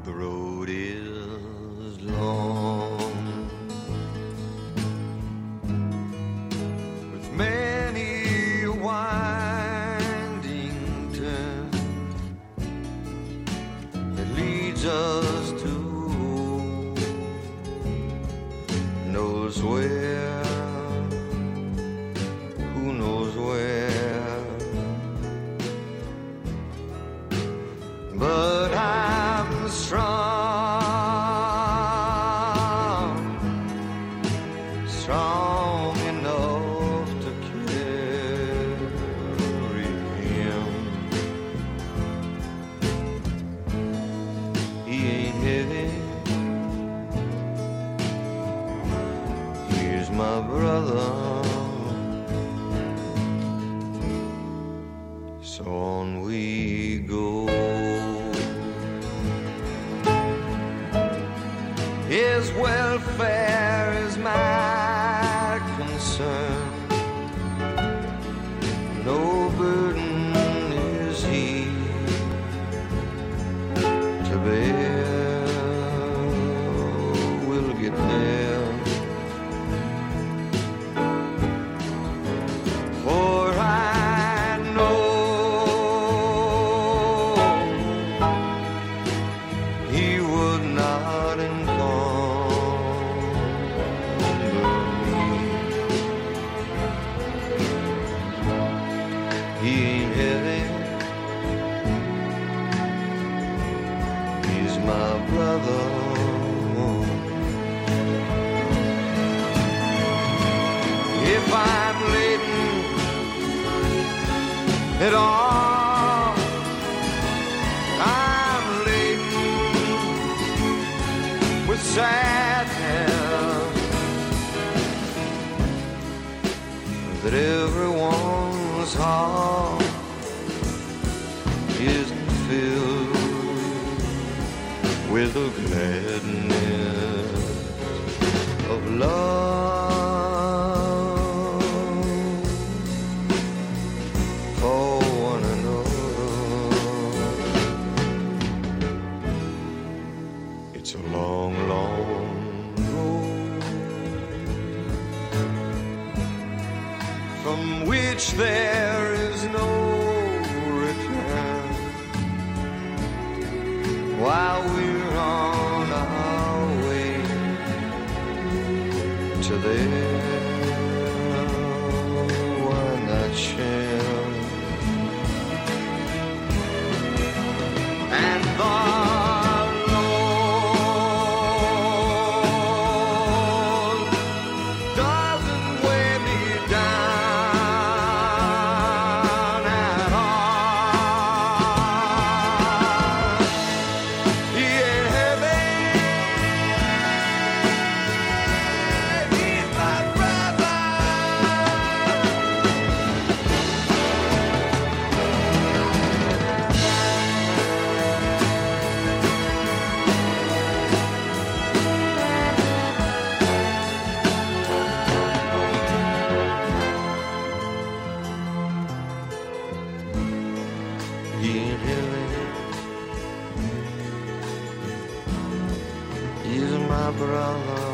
The road is long, with many a winding turn that leads us to who knows where, who knows where. But I'm strong enough to carry him. He ain't heavy, he's my brother. So on we go. His welfare is my concern. No burden is he to bear. We'll get there. For I know he would not He ain't heavy, he's my brother. If I'm laden at all, I'm laden with sadness that everyone's heart isn't filled with the gladness of love for one another. It's a long, long road from which there is no return. While we're on our way to there, why not share? And the Lord doesn't weigh me down at all. He ain't heavy, he's my brother. He ain't heavy, he's my brother.